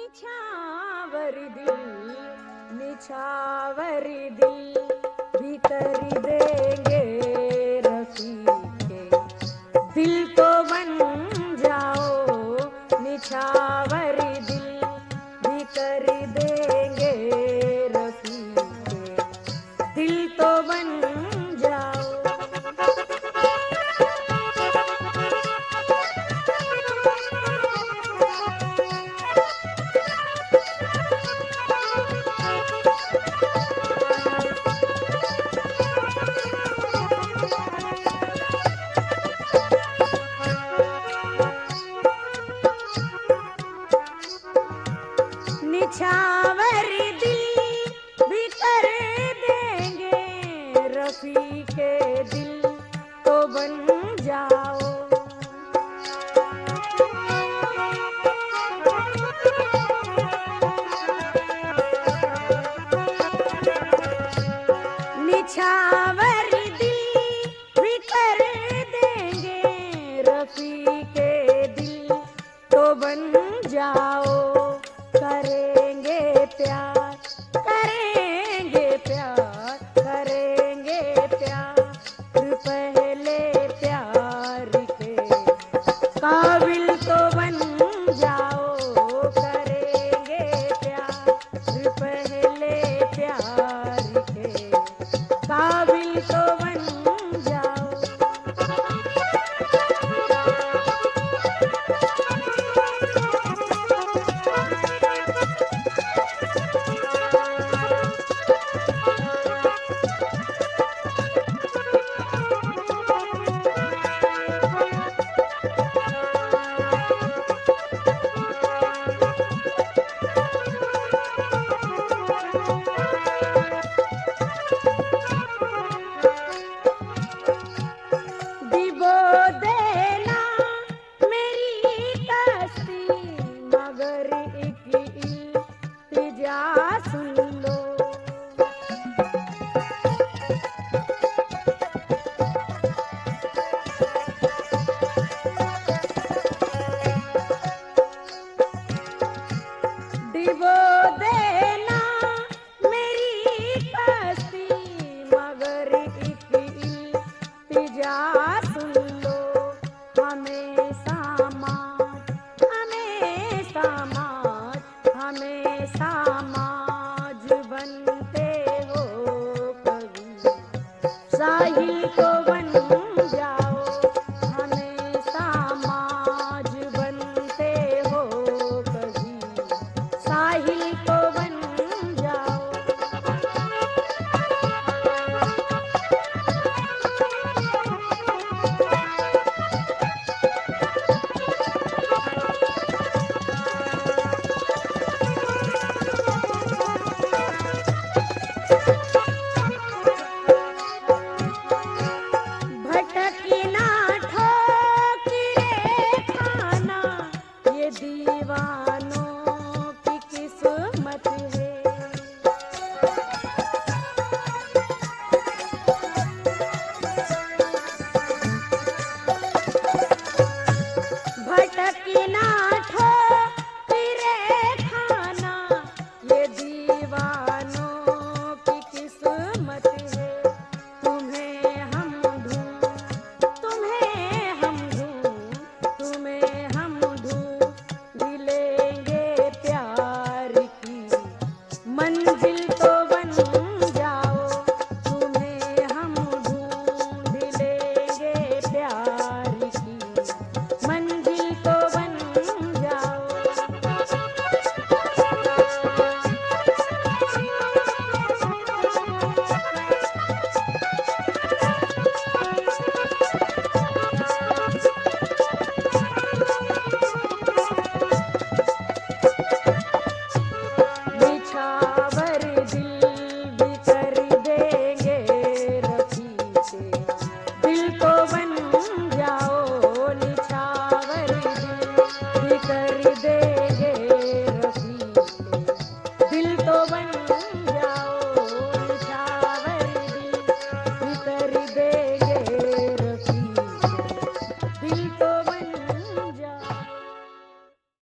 निछावर दिल भीतर देंगे रफीके दिल तो बन जाओ निछावर दिल भीतर देंगे रफीके दिल तो बन जाओ। निछावर दिल भीतर देंगे रफीके दिल तो बन जाओ। निछावर दिल भीतर देंगे रफीके दिल तो बन जाओ। करेंगे प्यार करेंगे प्यार करेंगे प्यार पहले प्यार के काबिल तो बन जाओ। करेंगे प्यार पहले प्यार के काबिल तो बन जाओ। डिबो देना मेरी कश्ती मगर एक इल्तिजा सुन लो। डिबो देना मेरी कश्ती मगर एक इल्तिजा सुन लो। हमेशा माज हमेशा माज हमेशा माज बनते हो कभी साहिल तो बन जाओ। हमेशा माज बनते हो कभी साहिल तो बन जाओ। भटकना ठोकरे खाना ये दीवानों की किस्मत है। भटकना